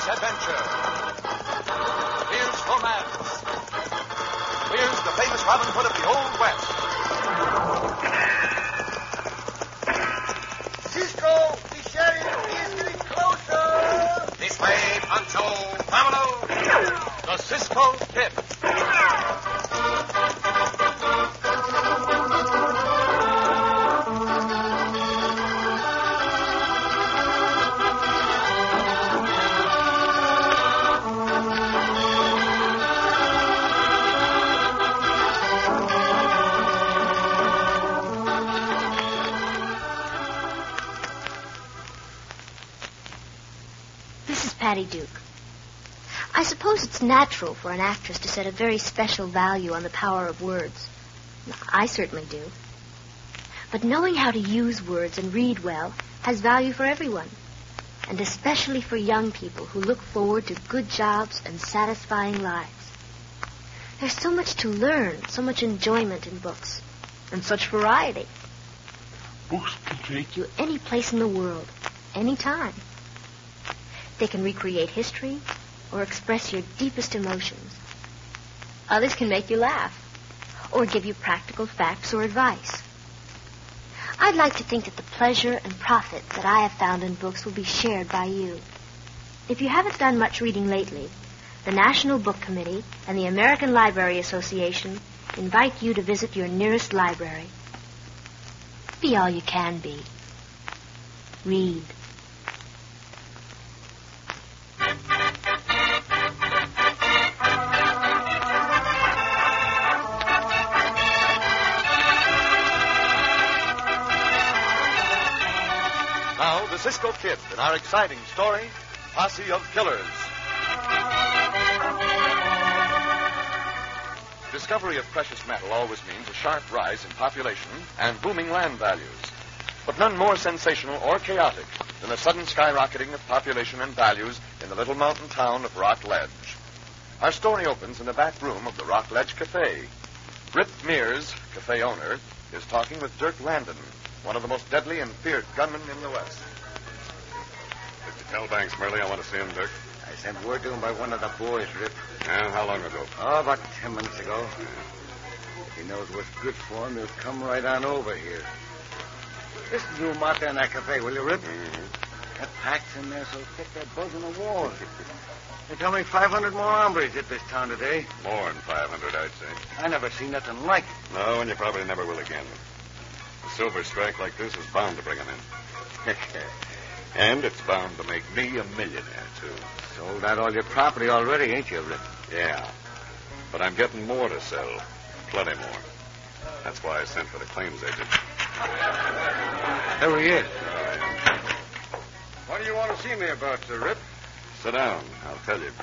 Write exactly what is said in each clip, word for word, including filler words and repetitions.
Here's adventure. Here's romance. Here's the famous Robin Hood of the Old West. Cisco, the sheriff is getting closer. This way, Pancho. Vámonos. The Cisco Kid. Patty Duke. I suppose it's natural for an actress to set a very special value on the power of words. I certainly do. But knowing how to use words and read well has value for everyone, and especially for young people who look forward to good jobs and satisfying lives. There's so much to learn, so much enjoyment in books, and such variety. Books can take you any place in the world, any time. They can recreate history or express your deepest emotions. Others can make you laugh or give you practical facts or advice. I'd like to think that the pleasure and profit that I have found in books will be shared by you. If you haven't done much reading lately, the National Book Committee and the American Library Association invite you to visit your nearest library. Be all you can be. Read. Now, the Cisco Kid in our exciting story, Posse of Killers. Discovery of precious metal always means a sharp rise in population and booming land values. But none more sensational or chaotic than the sudden skyrocketing of population and values in the little mountain town of Rock Ledge. Our story opens in the back room of the Rock Ledge Cafe. Rip Mears, cafe owner, is talking with Dirk Landon, one of the most deadly and feared gunmen in the West. Did you tell Banks Merle I want to see him, Dirk? I sent word to him by one of the boys, Rip. And how long ago? Oh, about ten minutes ago. If he knows what's good for him, he'll come right on over here. Listen to him out there in that cafe, will you, Rip? Mm-hmm. That pack's in there so thick they're buzzing the walls. They tell me five hundred more hombres hit this town today. More than five hundred, I'd say. I never seen nothing like it. No, and you probably never will again. A silver strike like this is bound to bring him in. And it's bound to make me a millionaire, too. Sold out all your property already, ain't you, Rip? Yeah. But I'm getting more to sell. Plenty more. That's why I sent for the claims agent. There he is. What do you want to see me about, Sir Rip? Sit down. I'll tell you.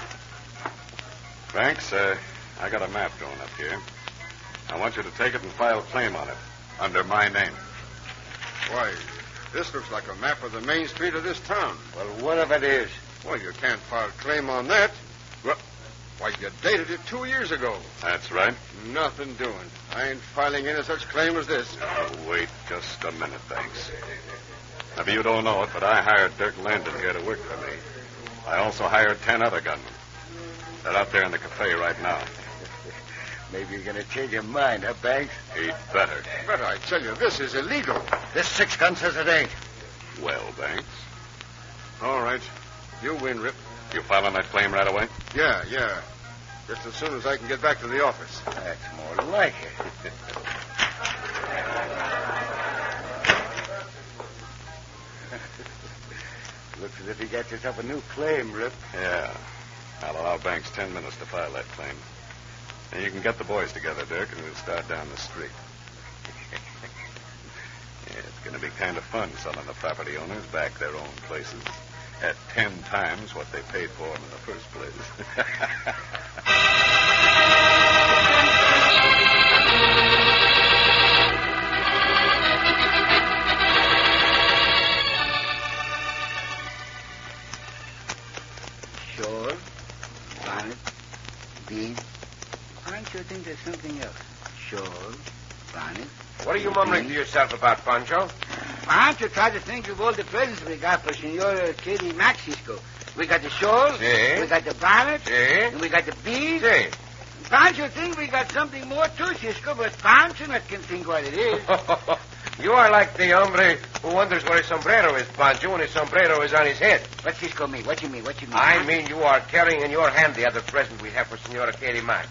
Banks, uh, I got a map going up here. I want you to take it and file a claim on it. Under my name. Why, this looks like a map of the main street of this town. Well, whatever it is. Well, you can't file a claim on that. Well, why, you dated it two years ago. That's right. Nothing doing. I ain't filing any such claim as this. Oh, wait just a minute, Banks. Maybe you don't know it, but I hired Dirk Landon here to work for me. I also hired ten other gunmen. They're out there in the cafe right now. Maybe you're going to change your mind, huh, Banks? He'd better. But I tell you, this is illegal. This six gun says it ain't. Well, Banks. All right. You win, Rip. You filing that claim right away? Yeah, yeah. Just as soon as I can get back to the office. That's more like it. Looks as if you got yourself a new claim, Rip. Yeah. I'll allow Banks ten minutes to file that claim. And you can get the boys together, Dirk, and we'll start down the street. Yeah, it's going to be kind of fun selling the property owners back their own places at ten times what they paid for them in the first place. Sure. Bonnet. Bean. I sure think there's something else. Sure. Bonnet. What are you mumbling to yourself about, Pancho? Pancho tried to think of all the presents we got for Senora Katie Maxico. we got the shawls, Si. we got the bonnets, Si. and we got the beads. Si. Pancho think we got something more too, Cisco, but Pancho not can think what it is. You are like the hombre who wonders where his sombrero is, Pancho, when his sombrero is on his head. What Cisco mean? What you mean? What you mean? I huh? mean you are carrying in your hand the other present we have for Senora Katie Mack.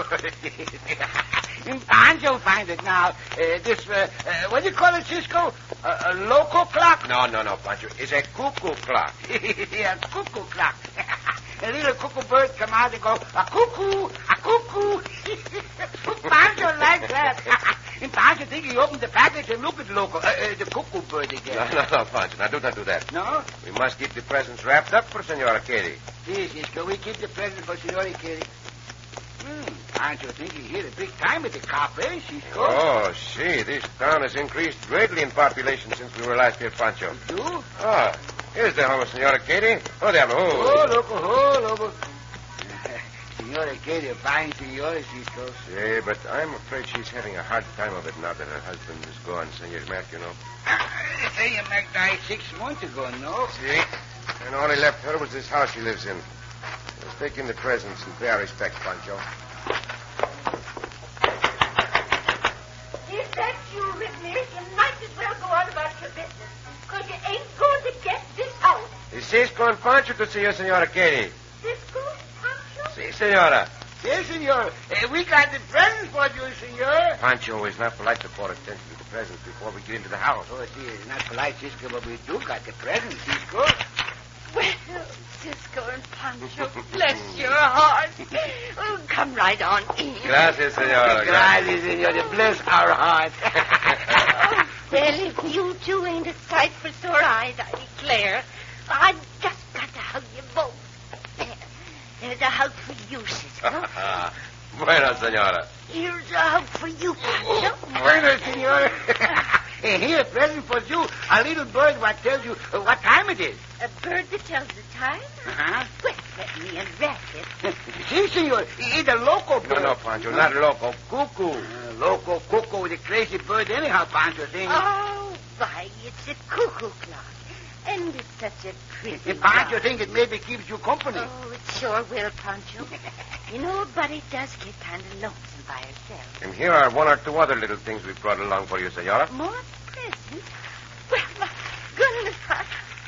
Pancho find it now. Uh, this, uh, uh, what do you call it, Cisco? Uh, a local clock? No, no, no, Pancho. It's a cuckoo clock. Yeah, cuckoo clock. A little cuckoo bird come out and go, a cuckoo, a cuckoo. Pancho like that. And Pancho think he opened the package and look at the local, uh, uh, the cuckoo bird again. No, no, no, Pancho. Now, do not do that. No? We must keep the presents wrapped up for Senora Katie. Yes, Cisco, we keep the present for Senora Katie. Hmm, Pancho think he hit a big time at the cafe, Cisco. Oh, see, this town has increased greatly in population since we were last here, Pancho. You? Ah, here's the home of Senora Katie. Oh, diablo. Oh, loco, oh, loco. Senora Katie, a fine senora, Cisco. Sí, but I'm afraid she's having a hard time of it now that her husband is gone, Senor Mac, you know. Senor Mac died six months ago, no? See? And all he left her was this house she lives in. Let's take in the presents and pay our respects, Pancho. If that's you, Ripley, you might as well go on about your business, because you ain't going to get this house. Is Cisco and Pancho to see you, Senora Katie? Cisco, Pancho? Si, Senora. Yes, senor. Uh, we got the presents for you, senor. Pancho is not polite to call attention to the presents before we get into the house. Oh, see, it's not polite, Cisco, but we do got the presents, Cisco. Well, Cisco and Pancho, bless your heart. Oh, come right on in. Gracias, Senora. Gracias, senor. Bless our heart. Oh, well, if you two ain't a sight for sore eyes, I declare, I've just got to hug you both. There. There's a hug for you, Cisco. Bueno, Senora. Here's a hug for you, Pancho. Bueno, senor. And here, a present for you. A little bird what tells you uh, what time it is. A bird that tells the time? Uh-huh. Well, let me unwrap it. See, senor, it's a loco bird. No, no, Pancho, not loco. Cuckoo. Uh, loco, cuckoo, the crazy bird anyhow, Pancho, thing. Oh, why, it's a cuckoo clock. And it's such a pretty And Pancho clock. think it maybe keeps you company. Oh, it sure will, Pancho. You know, but it does get kind of lonesome by herself. And here are one or two other little things we brought along for you, Senora. More presents? Well, my goodness, I...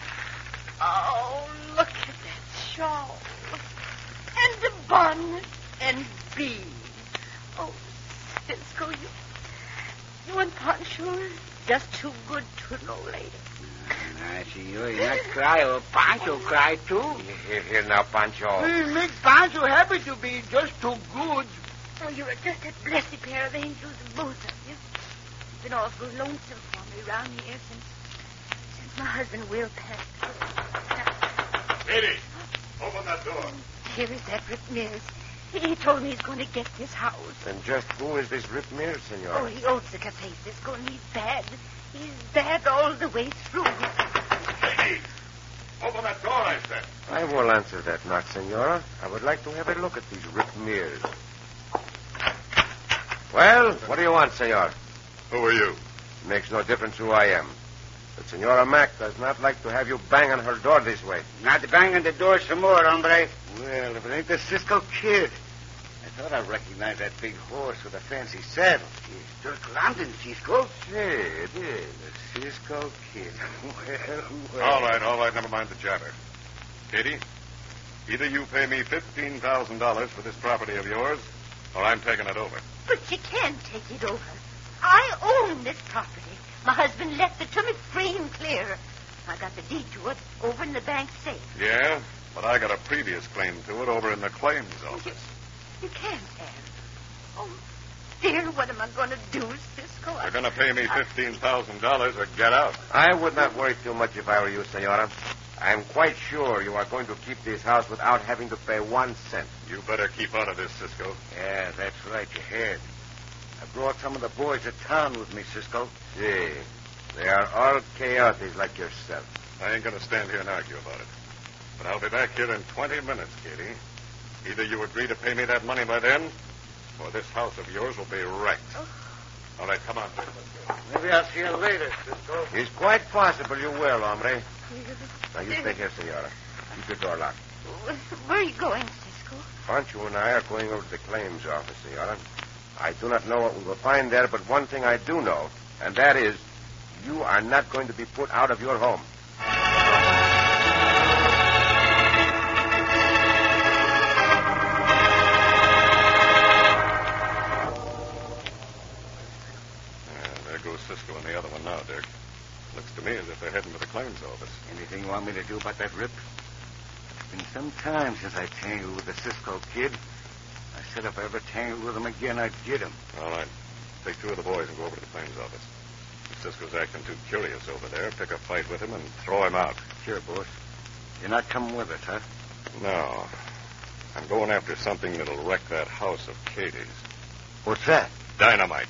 Oh, look at that shawl. And the bonnet and beads. Oh, Cisco, you... You and Pancho are just too good to know later. Nah, senor, you not cry or Pancho cry, too. Here, here now, Pancho. It makes Pancho happy to be just too good. Oh, you're just a blessed pair of angels, both of you. It's been awful lonesome for me around here since, since my husband Will passed. Katie, open that door. Here is that Rip Mills. He, he told me he's going to get this house. And just who is this Rip Mir, Senora? Oh, he owns the cafe, Cisco, and he's bad. He's bad all the way through. Katie, open that door, I said. I will answer that knock, Senora. I would like to have a look at these Rip Mirs. Well, what do you want, Senor? Who are you? Makes no difference who I am. But Senora Mac does not like to have you bang on her door this way. Not bang on the door some more, hombre. Well, if it ain't the Cisco Kid. I thought I recognized that big horse with a fancy saddle. It's Dirk London, Cisco. See, it is. The Cisco Kid. Well, well. All right, all right, never mind the jabber. Katie, either you pay me fifteen thousand dollars for this property of yours, or I'm taking it over. But you can't take it over. I own this property. My husband left it to me free and clear. I got the deed to it over in the bank safe. Yeah, but I got a previous claim to it over in the claims office. You can't have. Oh, dear, what am I going to do, Cisco? You're going to pay me fifteen thousand dollars or get out. I would not worry too much if I were you, Senora. I am quite sure you are going to keep this house without having to pay one cent. You better keep out of this, Cisco. Yeah, that's right, you heard. I brought some of the boys to town with me, Cisco. See, they are all coyotes like yourself. I ain't going to stand here and argue about it. But I'll be back here in twenty minutes, Katie. Either you agree to pay me that money by then, or this house of yours will be wrecked. Oh. All right, come on. Maybe I'll see you later, Cisco. It's quite possible you will, hombre. Now, you stay here, Senora. Keep the door locked. Where are you going, Cisco? Pancho and I are going over to the claims office, Senora. I do not know what we will find there, but one thing I do know, and that is you are not going to be put out of your home. Cisco and the other one now, Dirk. Looks to me as if they're heading to the claims office. Anything you want me to do about that, Rip? It's been some time since I tangled with the Cisco kid. I said if I ever tangled with him again, I'd get him. All right. Take two of the boys and go over to the claims office. If Cisco's acting too curious over there, pick a fight with him and throw him out. Sure, boss. You're not coming with us, huh? No. I'm going after something that'll wreck that house of Katie's. What's that? Dynamite.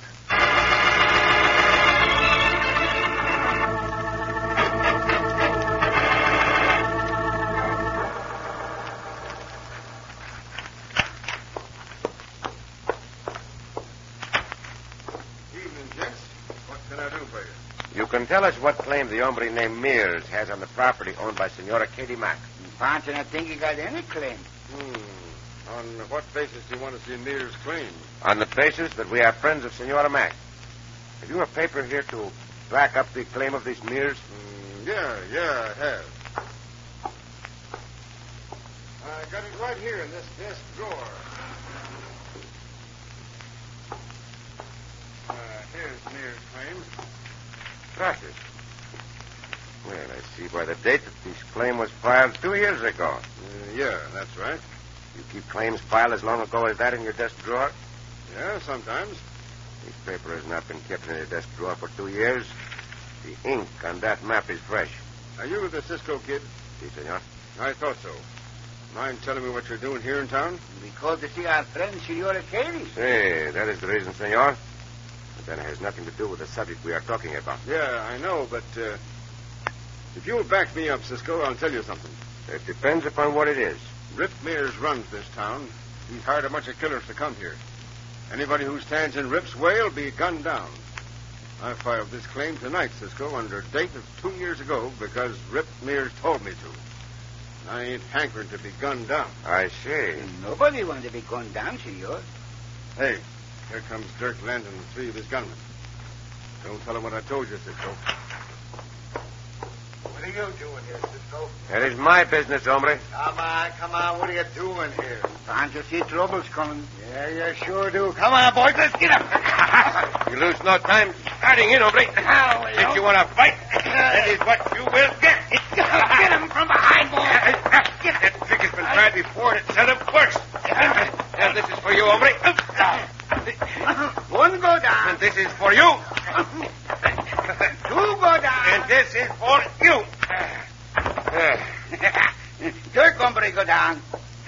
You can tell us what claim the hombre named Mears has on the property owned by Senora Katie Mack. Pancho, I think he got any claim. Hmm. On what basis do you want to see Mears' claim? On the basis that we are friends of Senora Mack. Have you a paper here to back up the claim of these Mears? Mm, yeah, yeah, I have. I got it right here in this desk drawer. Uh, here's Mears' claim. Crosses. Well, I see by the date that this claim was filed two years ago. Uh, yeah, that's right. You keep claims filed as long ago as that in your desk drawer? Yeah, sometimes. This paper has not been kept in your desk drawer for two years. The ink on that map is fresh. Are you the Cisco kid? Si, senor. I thought so. Mind telling me what you're doing here in town? We called to see our friend, Senora Katie. Si, that is the reason, senor. But then it has nothing to do with the subject we are talking about. Yeah, I know, but uh, if you'll back me up, Cisco, I'll tell you something. It depends upon what it is. Rip Mears runs this town. He's hired a bunch of killers to come here. Anybody who stands in Rip's way will be gunned down. I filed this claim tonight, Cisco, under date of two years ago because Rip Mears told me to. I ain't hankering to be gunned down. I see. Nobody wants to be gunned down, senor. Hey, here comes Dirk Landon and three of his gunmen. Don't tell him what I told you, Cisco. What are you doing here, Cisco? That is my business, hombre. Come on, come on. What are you doing here? Pancho, see trouble's coming. Yeah, you sure do. Come on, boys. Let's get up. You lose no time starting in, hombre. If you want to fight, that is what you will get. Get him from behind, boys. Get that trick has been tried before, and it set up worse. And this is for you, hombre. One go down. And this is for you. Two go down. And this is for you. Dirk, hombre, go down.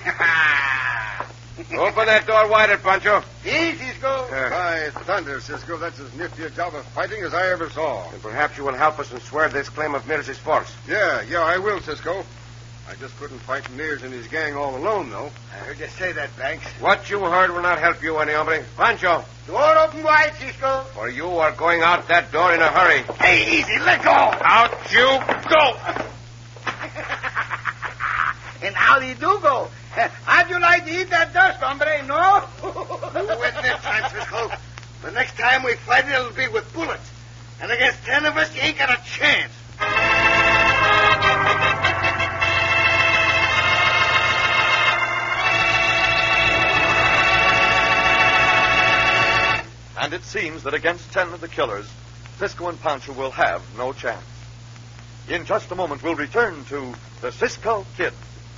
Open that door wider, Pancho. Easy, Cisco. By thunder, Cisco, that's as nifty a job of fighting as I ever saw. And perhaps you will help us and swear this claim of Mears is false. Yeah, yeah, I will, Cisco. I just couldn't fight Mears and his gang all alone, though. I heard you say that, Banks. What you heard will not help you any, hombre. Pancho. Door open wide, Cisco. For you are going out that door in a hurry. Hey, easy, let go. Out you go. And how do you do go? How'd you like to eat that dust, hombre, no? Wait this time, Cisco. The next time we fight, it'll be with bullets. And against ten of us, you ain't got a chance. And it seems that against ten of the killers, Cisco and Pancho will have no chance. In just a moment, we'll return to the Cisco Kid.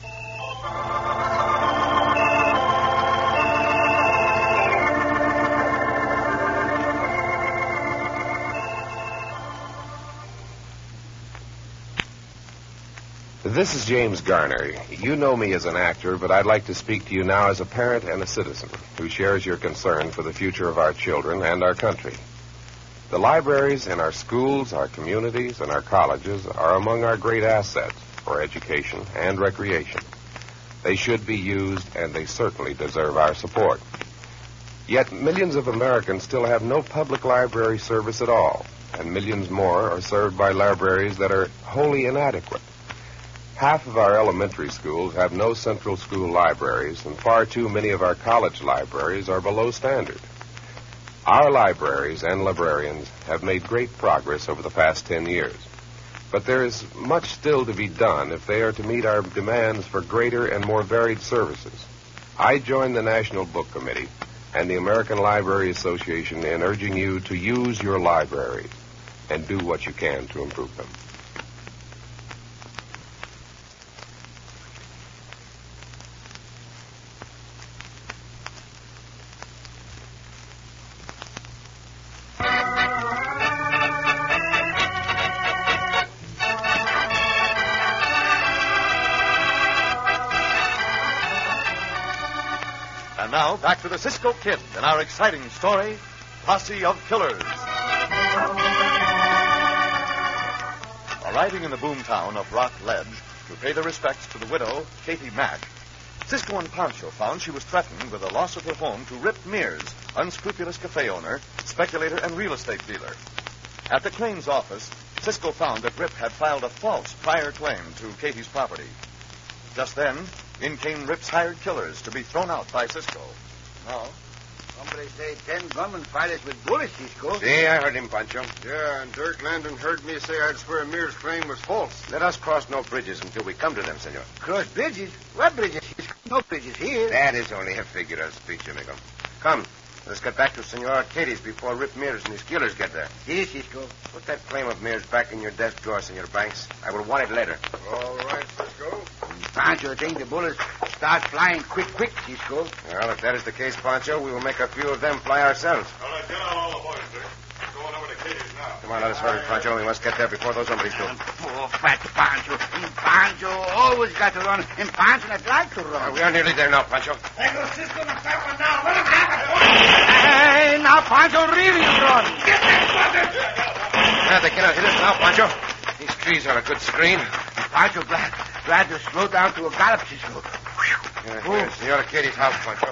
This is James Garner. You know me as an actor, but I'd like to speak to you now as a parent and a citizen who shares your concern for the future of our children and our country. The libraries in our schools, our communities, and our colleges are among our great assets for education and recreation. They should be used, and they certainly deserve our support. Yet millions of Americans still have no public library service at all, and millions more are served by libraries that are wholly inadequate. Half of our elementary schools have no central school libraries, and far too many of our college libraries are below standard. Our libraries and librarians have made great progress over the past ten years. But there is much still to be done if they are to meet our demands for greater and more varied services. I join the National Book Committee and the American Library Association in urging you to use your libraries and do what you can to improve them. And now, back to the Cisco Kid and our exciting story, Posse of Killers. Arriving in the boomtown of Rock Ledge to pay their respects to the widow, Katie Mack, Cisco and Pancho found she was threatened with the loss of her home to Rip Mears, unscrupulous cafe owner, speculator, and real estate dealer. At the claims office, Cisco found that Rip had filed a false prior claim to Katie's property. Just then, in came Rip's hired killers to be thrown out by Cisco. No. Somebody say ten gunmen fight us with bullets, Cisco. See, I heard him, Pancho. Yeah, and Dirk Landon heard me say I'd swear Mears' claim was false. Let us cross no bridges until we come to them, senor. Cross bridges? What bridges, Cisco? No bridges here. That is only a figure of speech, amigo. Come, let's get back to Senora Katie's before Rip Mears and his killers get there. Yes, Cisco. Put that claim of Mears back in your desk drawer, Senor Banks. I will want it later. All right, Cisco. Pancho, I think the bullets start flying quick, quick, Cisco. Well, if that is the case, Pancho, we will make a few of them fly ourselves. All right, get out all the boys, Dick. We're going over to Katie's now. Come on, let us hurry, Pancho. We must get there before those hombres do. Poor fat Pancho. Pancho always got to run, and Pancho not like to run. Uh, we are nearly there now, Pancho. There goes Cisco and Papa now. Let him have it. Hey, now Pancho really run. Get that brother. Yeah, they cannot hit us now, Pancho. These trees are a good screen. Pancho glad, glad to slow down to a gallop, Cisco. Yeah, here's Senora Katie's house, Pancho.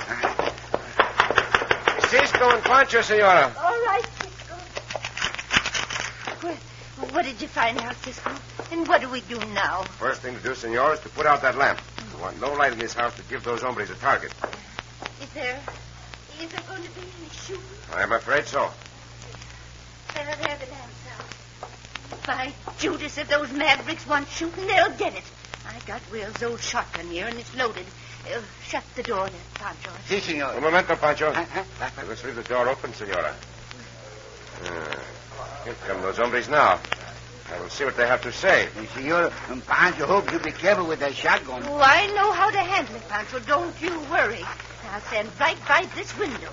Cisco and Pancho, Senora. All right, Cisco. Well, what did you find out, Cisco? And what do we do now? First thing to do, Senora, is to put out that lamp. We want no light in this house to give those hombres a target. Is there... Is there going to be any shooting? I'm afraid so. There, there, the lamp's out. By Judas, if those mavericks want shooting, they'll get it. I got Will's old shotgun here, and it's loaded. Uh, shut the door there, Pancho. Si, senor. Un momento, Pancho. Huh, huh? Let's leave the door open, Senora. Uh, here come those hombres now. I will see what they have to say. And senor, and Pancho hopes you be careful with that shotgun. Oh, I know how to handle it, Pancho. Don't you worry. I'll stand right by this window.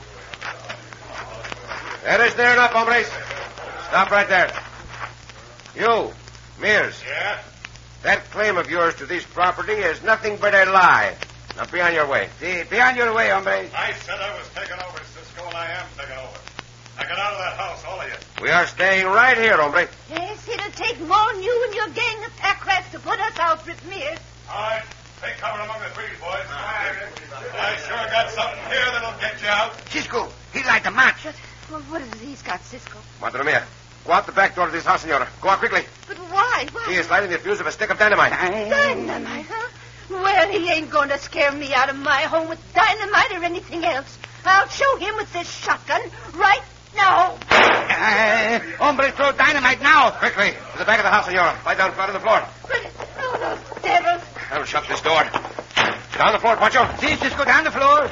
That is near enough, hombres. Stop right there. You, Mears. Yeah? That claim of yours to this property is nothing but a lie. Now be on your way. Si, be on your way, hombre. I said I was taking over, Cisco, and I am taking over. Now get out of that house, all of you. We are staying right here, hombre. Yes, it'll take more than you and your gang of pack rats to put us out, Rip Mears. All right, take cover among the trees, boys. I sure got something here that'll get you out. Cisco, he light the match. But well, what has he got, Cisco? Madre mia. Go out the back door of this house, Senora. Go out quickly. But why? Why? He is lighting the fuse of a stick of dynamite. Dynamite, huh? Well, he ain't going to scare me out of my home with dynamite or anything else. I'll show him with this shotgun right now. Uh, hombre, throw dynamite now. Quickly, to the back of the house, Senora. Lie down flat on the floor. But, oh, those devils. I will shut this door. Down the floor, Pancho. Si, Cisco, down the floor.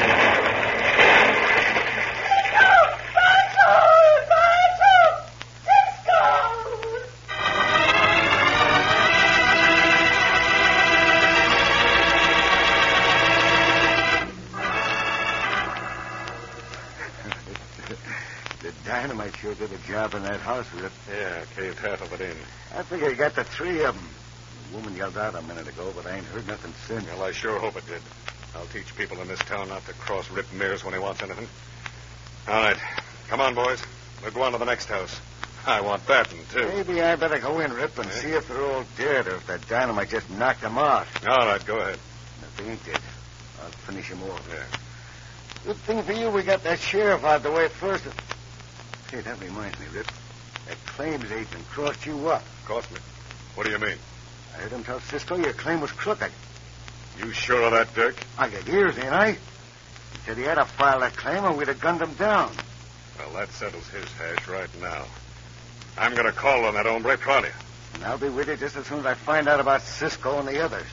Dynamite sure did a job in that house, Rip. Yeah, caved half of it in. I figure he got the three of them. The woman yelled out a minute ago, but I ain't heard nothing since. Well, I sure hope it did. I'll teach people in this town not to cross Rip Mears when he wants anything. All right. Come on, boys. We'll go on to the next house. I want that one, too. Maybe I better go in, Rip, and Yeah. see if they're all dead or if that dynamite just knocked them out. All right, go ahead. If they ain't dead, I'll finish them off. Yeah. Good thing for you we got that sheriff out the way first. Hey, that reminds me, Rip. That claims agent crossed you up. Cost me. What do you mean? I heard him tell Cisco your claim was crooked. You sure of that, Dirk? I got ears, ain't I? He said he had to file that claim or we'd have gunned him down. Well, that settles his hash right now. I'm going to call on that hombre Trolley. And I'll be with you just as soon as I find out about Cisco and the others.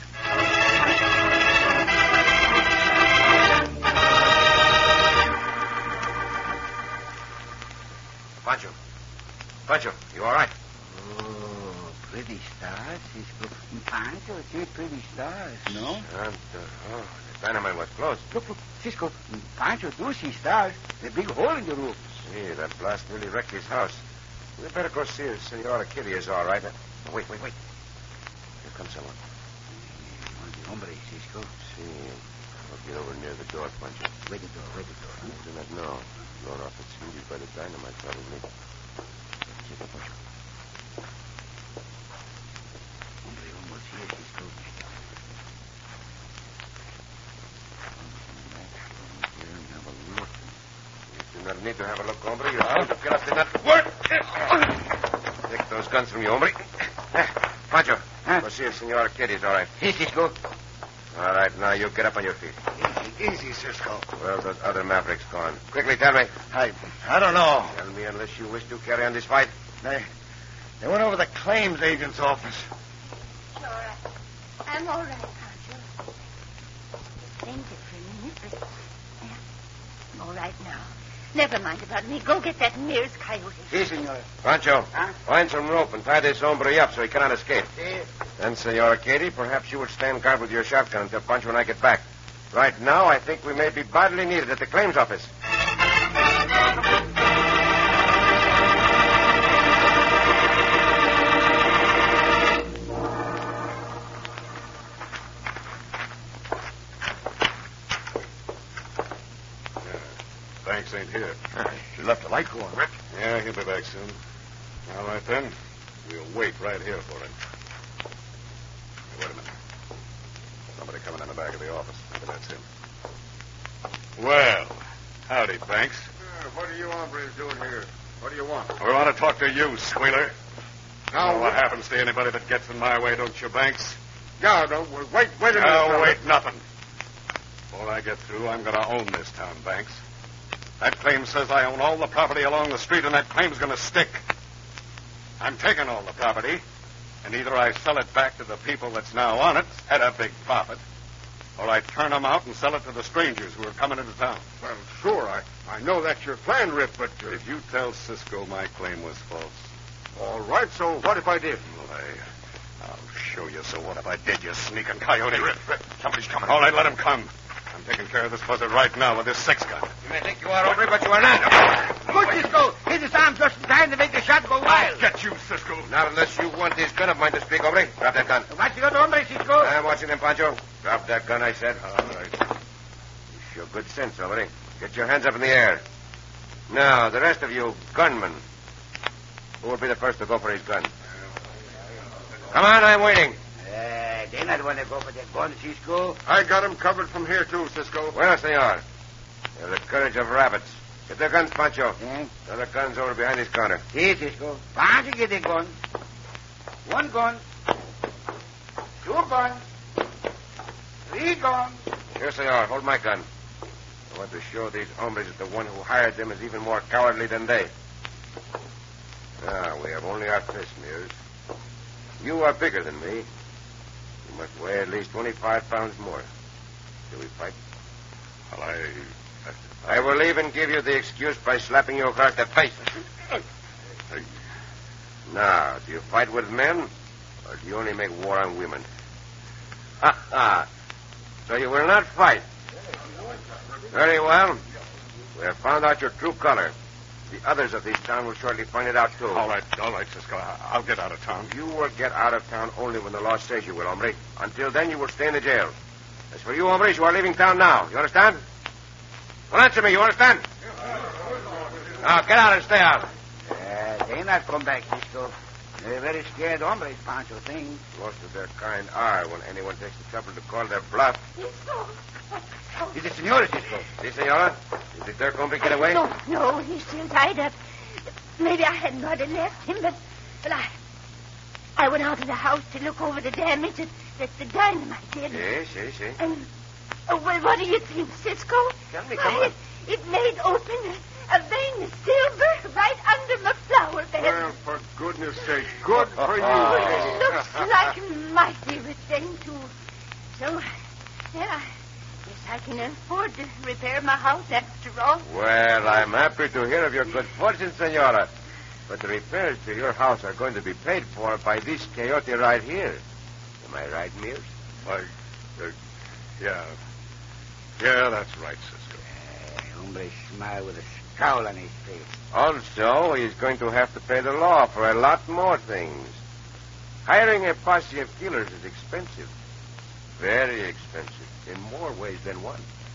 Pancho. Pancho, you all right? Oh, pretty stars, Cisco. Pancho, see pretty stars, no? And, uh, oh, the dynamite was close. Look, look, Cisco. Pancho do see stars. The big hole in the roof. See, that blast nearly wrecked his house. We better go see if Senora Kitty is all right. Oh, wait, wait, wait. Here comes someone. One the hombre, Cisco. See, I'll get over near the door, Pancho. Wait the door, wait the door. I do not know. Blown off its hinges by the dynamite, probably. Keep up, Pancho. Hombre, almost here, Cisco. Have a look. You do not need to have a look, hombre. You're going to kill us in that word. Take those guns from you, hombre. Pancho, Huh? go see if Senora Kitty's all right. Here, Cisco. All right, now you get up on your feet. Easy, easy, Cisco. Well, those other mavericks gone. Quickly, tell me. I, I don't know. Tell me unless you wish to carry on this fight. They, they went over the claims agent's office. Sure, I, I'm all right, Pancho. Fainted for a minute, but yeah, I'm all right now. Never mind about me. Go get that Mears coyote. Si, senora. Pancho, Huh? find some rope and tie this hombre up so he cannot escape. Si. Then, Senora Katie, perhaps you would stand guard with your shotgun until Pancho and I get back. Right now, I think we may be badly needed at the claims office. Banks ain't here. She left the light going, Rick. Yeah, he'll be back soon. All right, then. We'll wait right here for him. Hey, wait a minute. Somebody coming in the back of the office. Maybe that's him. Well, howdy, Banks. Uh, what are you hombres doing here? What do you want? We want to talk to you, squealer. Now, Know what happens to anybody that gets in my way, don't you, Banks? Yeah, no, well, wait, wait a minute. No, fella. wait, nothing. Before I get through, I'm going to own this town, Banks. That claim says I own all the property along the street, and that claim's going to stick. I'm taking all the property, and either I sell it back to the people that's now on it at a big profit, or I turn them out and sell it to the strangers who are coming into town. Well, sure, I, I know that's your plan, Rip, but... Uh, Did you tell Cisco my claim was false? all right, so what if I did? Well, I, I'll show you. So what if I did, you sneaking coyote? Rip, Rip, somebody's coming. All right, let him come. I'm taking care of this buzzard right now with this six gun. You may think you are, hombre, but you are not. Look, Cisco. Here's his arm just in time to make the shot go wild. Get you, Cisco. Not unless you want this gun of mine to speak, hombre. Drop that gun. Watch the other hombre, Cisco. I'm watching him, Pancho. Drop that gun, I said. All right. You show good sense, hombre. Get your hands up in the air. Now, the rest of you, gunmen. Who will be the first to go for his gun? Come on, I'm waiting. Uh, they not want to go for the gun, Cisco. I got him covered from here, too, Cisco. Bueno, senor. You have the courage of rabbits. Get their guns, Pancho. Yeah. Throw the guns over behind this counter. Si, Cisco. Pancho get the gun. One gun. Two guns. Three guns. Here, senor. Hold my gun. I want to show these hombres that the one who hired them is even more cowardly than they. Now, we have only our fists, Mears. You are bigger than me. You must weigh at least twenty-five pounds more. Shall we fight? Well, I... I will even give you the excuse by slapping you across the face. Now, do you fight with men, or do you only make war on women? Ha ha! So you will not fight. Very well. We have found out your true color. The others of this town will shortly find it out, too. All right, all right, Cisco. I- I'll get out of town. You will get out of town only when the law says you will, hombre. Until then, you will stay in the jail. As for you, hombres, you are leaving town now. You understand? Well, answer me. You understand? Now, get out and stay out. Uh, they not come back, Cisco. They're very scared hombres, Pancho thinks. Most of their kind are when anyone takes the trouble to call their bluff. Cisco. Is it Senora, Cisco? See, senora? Did Dirk hombre get away? No, no, he's still tied up. Maybe I hadn't ought to left him, but, but I... I went out of the house to look over the damage that, that the dynamite did. Yes, yes, yes. And, oh, well, what do you think, Cisco? Tell me, come Why, on. It, it made open a, a vein of silver right under my flower bed. Well, for goodness sake, good for you. It looks like a mighty rich thing, too. So, yeah, I guess I can afford to repair my house after all. Well, I'm happy to hear of your good fortune, Senora. But the repairs to your house are going to be paid for by this coyote right here. Am I right, Mears? I, uh, yeah. Yeah, that's right, Cisco. Uh, hombre smiled with a scowl on his face. Also, he's going to have to pay the law for a lot more things. Hiring a posse of killers is expensive. Very expensive. In more ways than one.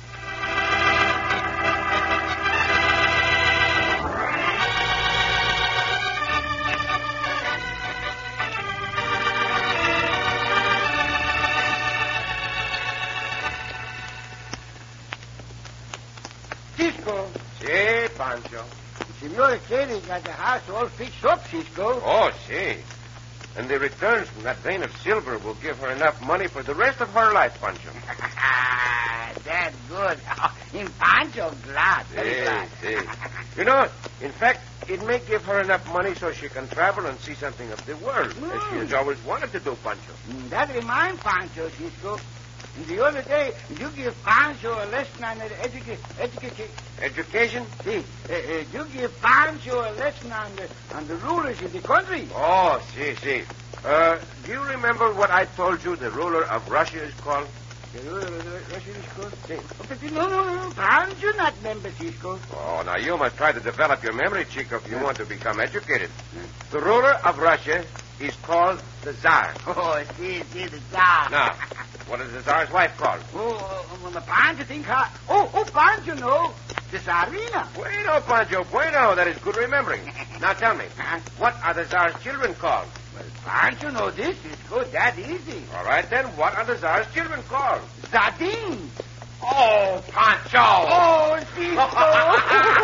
Cisco, Si, Pancho. Senora Kelly got the house all fixed up, Cisco. Oh, si. And the returns from that vein of silver will give her enough money for the rest of her life, Pancho. That's good. In Pancho, glad, very Si, glad. si. You know, in fact, it may give her enough money so she can travel and see something of the world, as she has always wanted to do, Pancho. Mm, That reminds Pancho, Cisco. The other day, you give Pancho a lesson on the education. Educa- Education? see, uh, uh, you give Pancho a lesson on the on the rulers of the country. Oh, si, si. Uh, do you remember what I told you the ruler of Russia is called? The ruler of the Russian school? See. But no, no, no. Pancho not member, Cisco. Oh, now you must try to develop your memory, Chico, if you want to become educated. The ruler of Russia is called the Tsar. Oh, see, see, the Tsar. Now, what is the Tsar's wife called? Oh, oh, well, Pancho think how... Oh, oh, Pancho, no. The Tsarina. Bueno, Pancho, bueno. That is good remembering. Now tell me, what are the Tsar's children called? Well, Pancho know this. It's good, that easy. All right, then, what are the Tsar's children called? Sardines. Oh, Pancho! Oh, Cisco.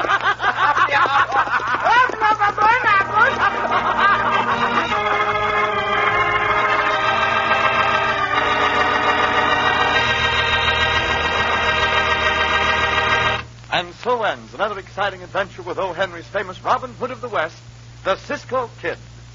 And so ends another exciting adventure with O. Henry's famous Robin Hood of the West, the Cisco Kid.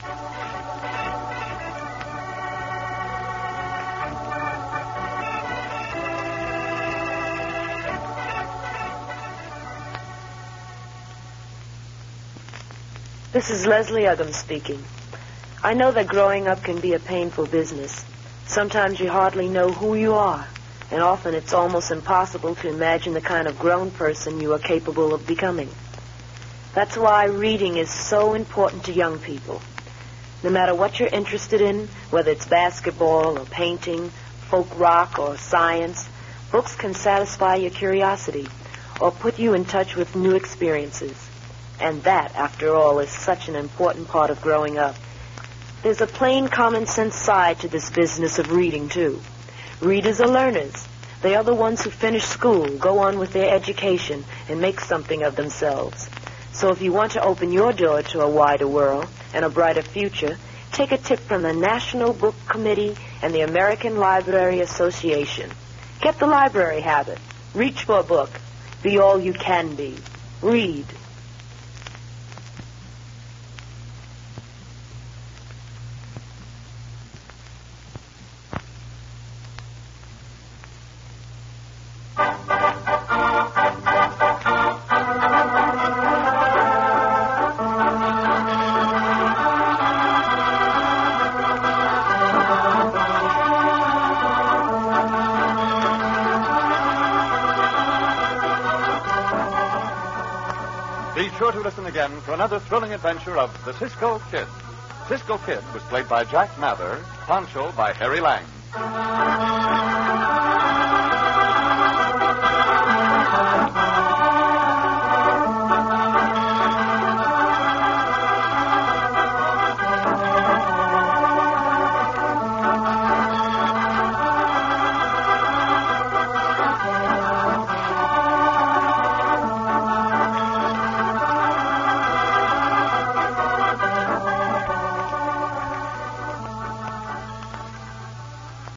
This is Leslie Uggam speaking. I know that growing up can be a painful business. Sometimes you hardly know who you are, and often it's almost impossible to imagine the kind of grown person you are capable of becoming. That's why reading is so important to young people. No matter what you're interested in, whether it's basketball or painting, folk rock or science, books can satisfy your curiosity or put you in touch with new experiences. And that, after all, is such an important part of growing up. There's a plain common sense side to this business of reading, too. Readers are learners. They are the ones who finish school, go on with their education, and make something of themselves. So if you want to open your door to a wider world and a brighter future, take a tip from the National Book Committee and the American Library Association. Get the library habit. Reach for a book. Be all you can be. Read. Be sure to listen again for another thrilling adventure of the Cisco Kid. Cisco Kid was played by Jack Mather, Pancho by Harry Lang.